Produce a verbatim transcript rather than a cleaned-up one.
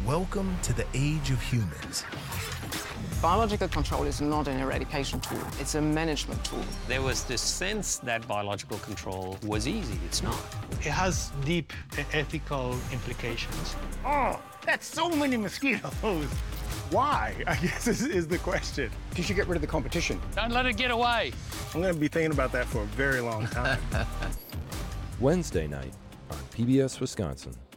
Welcome to the age of humans. Biological control is not an eradication tool, it's a management tool. There was this sense that biological control was easy. It's not. It has deep ethical implications. Oh, that's so many mosquitoes. Why, I guess is, is the question. You should get rid of the competition. Don't let it get away. I'm gonna be thinking about that for a very long time. Wednesday night on P B S Wisconsin.